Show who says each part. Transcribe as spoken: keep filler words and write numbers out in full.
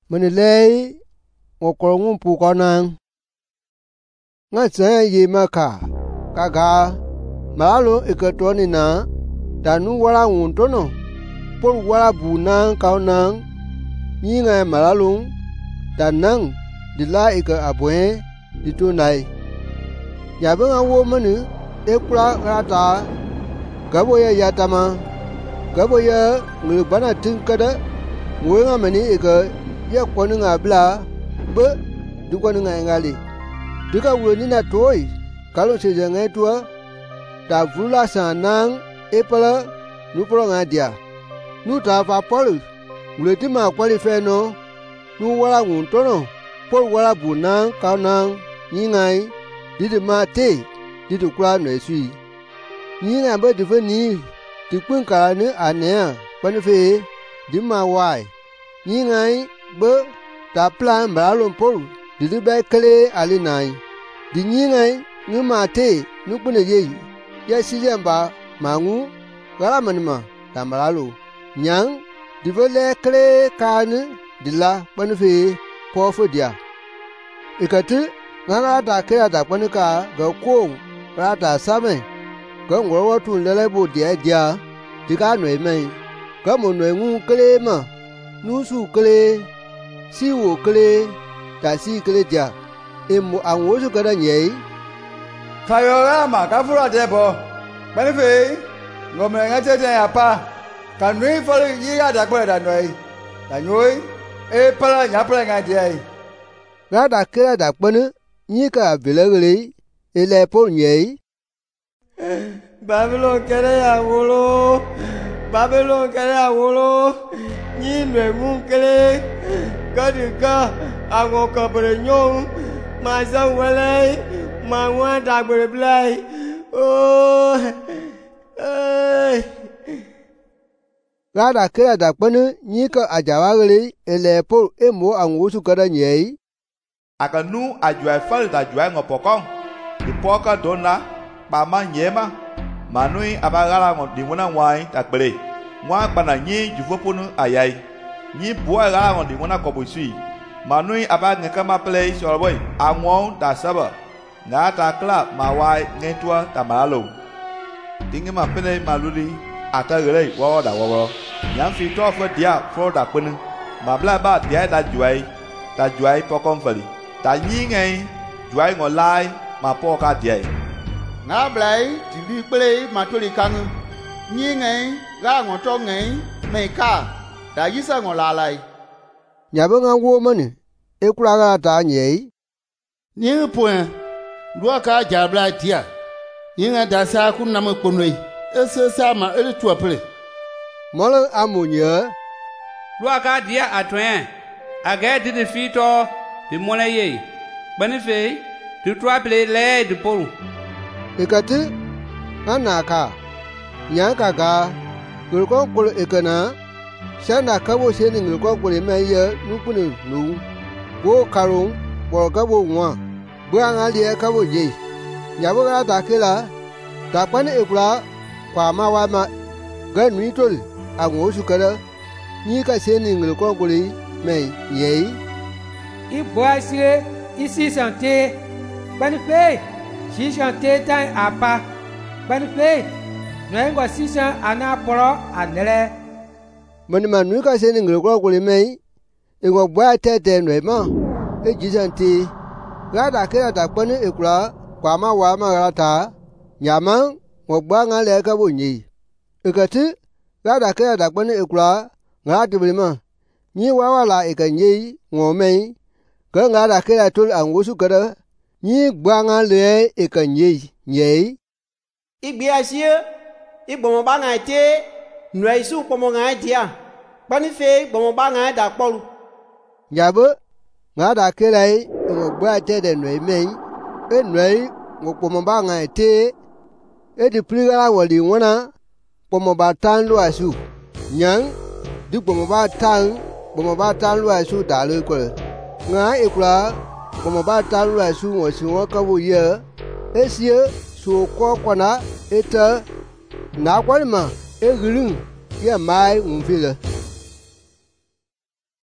Speaker 1: Mình lấy một con ngông phụ con nàng ngay sáng gì mà cả cả cả mà lo cái chỗ này nè đã nu qua la nguồn chỗ nó por qua la bù nàng cao nàng như ngày mà luôn đã năng đi lại cái à bữa đi chỗ này nhà bên ông vô mà nữa để qua ra ta cái bây giờ nhà ta mà cái bây giờ người bán là trưng cái đó ngồi ngay mình cái ya kwa nunga bla be du kwa nunga ngali duka woni na toy kalo se janga tua ta vula sanang epala nu pro ngadia nu ta fa polu uleti ma kwali fe no nu wala ngun tono pol wala bunang kaunang nyingai didi ma te didi kwa no esui nyinga be de fani ti kun kala ne anea kwani fe di ma wai nyingai bơ ta plan bà luôn pol đi đi bay kele ali nai đi nhí ngay như mà thế lúc bên này ya sijem ba mà ngu gara mình mà ta bà luôn nhang đi về le kele ka nữa đi la bên phía po phía dia ikatu ngara ta kele ta bên ka ga kuông ra ta sa mày ga ngoro wa tu le le bu dia dia đi ka noi mày ga một noi ngu kele mà nu su kele si wo kele ta si kele ja emu anwo su kada nyei
Speaker 2: khayo ma ka fura de bo bani fe ngom nga che che apa ka nui fo yi ya da kwa da noi da nyoi e pala nya pala nga je
Speaker 1: ga da kele da ponu nyi ka bilegeli ele pol nyei
Speaker 3: Babylon kele ya wolo Babylon kele ya wolo nyi nwe ngun kele Kadika àwọn kan bere nyong ma san wele ma wa da bere blai oh eh
Speaker 1: ga da kele da ponu nyi ka ajawageli ele pol emo anwo su kada nyei
Speaker 4: akanu ajwa fal da jwa ngopokong di poka dona ba ma nyema manui abagala ngo di wona wai takbele ngwa bana nyi juvopunu ayai nyi bua ga ngo di wona kobusui manui aba ngakama play sorboy angwon da saba nga ta kla mawai ngetua tamalo tingi ma pene maluli ata gele wo da wo nyam fi to fo dia fo da kun ma bla ba dia da juai da juai pokon fali ta nyi ngai juai ngo lai ma po ka dia
Speaker 5: nga blai ti bi play ma to li kang nyi ngai ga ngo to ngai me ka da yisa ngo la lai
Speaker 1: nhà bên ông vô mình ekura ga ta nhảy
Speaker 5: ni point lua ka jabla tia ni nga da sa ku na mo ponoi ese sa ma ele tu apre
Speaker 1: mol amu nhớ
Speaker 6: lua ka dia atwen aga di de fito de mona ye bani fe tu trois ple le de pol
Speaker 1: ekati ana ka nya ka ga gol ko ko ekana sana kabo seni ngul ko ko me ye nu kunu nu wo karung wo kabo nwa buang ali kabo ye nya bo ga ta kila ta pan ekula kwa ma wa ma ga nui tol ango su kala ni ka seni ngul ko ko me ye
Speaker 7: i boasie ici santé ban fe si santé tan apa ban fe no ngo sisa ana pro anele
Speaker 1: mình mà nuôi cái sen người qua quê mấy, em có bao thế thế này mà, cái gì vậy thì, gã đã cái đã quên cái qua, qua mà qua mà gã ta, nhà mang, một bao ngã lẻ cái bún gì, cái thứ, gã đã cái đã quên cái qua, gã thì bị mà, như qua qua lại cái gì, ngõ mấy, cái gã đã cái đã tôi ăn uống suốt cái đó, như bao ngã lẻ cái gì, nhỉ,
Speaker 3: ít bia xía, ít bông bao ngày thế người su po mo ngai dia bani fe bo mo ba ngai da polu
Speaker 1: nhà bữa ngã đã cái này một bữa chơi để nuôi mình cái nuôi một po mo ba ngai thế cái đi pli ra vào đi ngona po mo ba tan lo asu nhang đi po mo ba tan po mo ba tan lo asu đã lơi qua ngã ikla po mo ba tan lo asu ngồi xuống cái vụ giờ cái xía su qua qua na ete na qua mà e gulung ya mai un fila